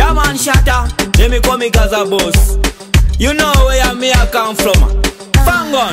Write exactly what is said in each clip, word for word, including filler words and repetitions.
Yeah man, shatter. Let me call me Gaza boss. You know where me I come from. Fangon.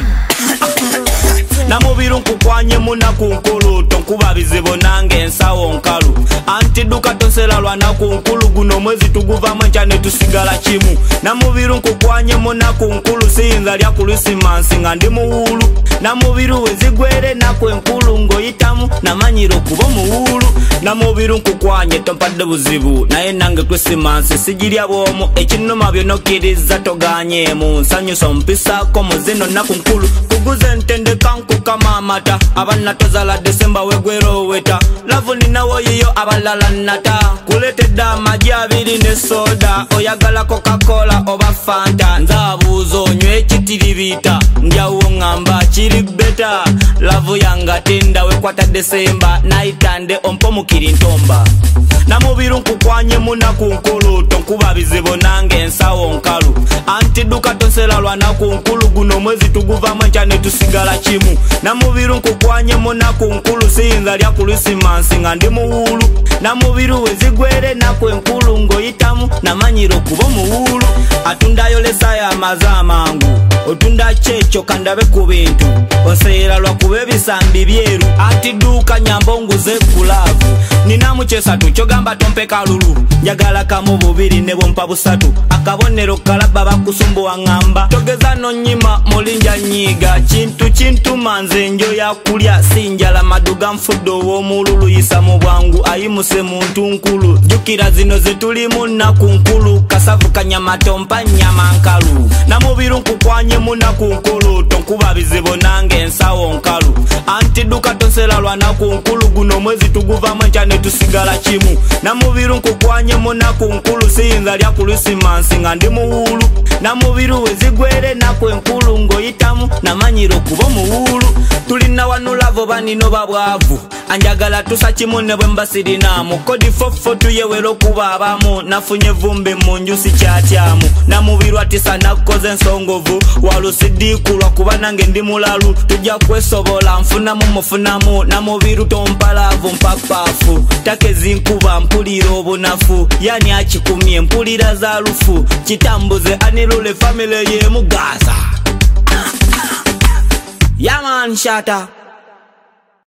Namubiri nkukwanye munaku nkulu tonkuba bizibu nange ensawo nkalu anti duka tonsela lwana ku nkulu guno mwezi tuguvamu nchane tusigala kimu. Namubiri nkukwanye munaku nkulu siyinza lya Christmas nga ndi muwulu. Namubiri wezigwere naku enkulu ngoyitamu namanyiro kuba muwulu. Namubiri nkukwanye tompadde buzibu naye nange Christmas sijirya bwomu ekinuma byonokiriza toganyemu nsanyusa mpisako muzino naku nkulu kuguze ntende kanku kama amata abana tozala December wegwero weta lavu ninawo yiyo abalala nata kuletedde amagi abiri ne soda oyagala Coca-Cola oba Fanta nzabuuza onywe ekitiribita ndyawo ngamba kiri beta lavu yanga tenda wekwata December naitande ompo mukiri ntomba. Namubiri nkukwanye munaku nkulu tonkuba bizibu nange ensawo nkalu anti duka tonsela lwana ku nkulu guno mwezi tuguvamu nchane tusigala kimu. Namubiri nkukwanye munaku nkulu siyinza lya Christmas nga ndi muwulu. Namubiri wezigwere naku enkulu ngoyitamu namanyiro kuba muwulu. Atundayo lesa ya mazamangu otunda checho kandabe ku bintu osera lwa kuba ebisambi byeru ati duka nyambonguze kulavu ninamu kyesatu kyogamba tompe kalulu njagala kamu bubiri ne bompa busatu akabonero kalaba bakusumbuwa ngamba togeza nonyima mulinja nyiga kintu kintu manze njo ya kulya sinjala maduga mfuddo w'omululu yisa mu bwangu ayimuse muntu nkulu jukira zino zetulimu naku nkulu kasavu kanyama tompa nyama nkalu. Namubiri nkukwanye munaku nkulu tonkuba bizibu nange ensawo nkalu anti duka tonsela lwana ku nkulu guno mwezi tuguvamu nchane tusigala kimu. Namubiri nkukwanye munaku nkulu siyinza lya Christmas nga ndi muwulu. Namubiri wezigwere naku enkulu ngoyitamu namanyiro kuba muwulu. Tulina wanu lavo banino babwavu anjagala tusa kimu ne bwe mbasirinamu kodi fofo tuyewero kuba abamu nafunye vumbi munju sikyatyamu. Namubiri atisa nakoze ensongovu walusidikulwa kuba nange ndi mulalu tujja kwesobola nfunamu mufunamu. Namubiri tompalavu mpapafu takezi nkuba mpulira obunafu yani akikumye mpulira za lufu kitambuze anirule family ye mugaza. Yeah man, shatter.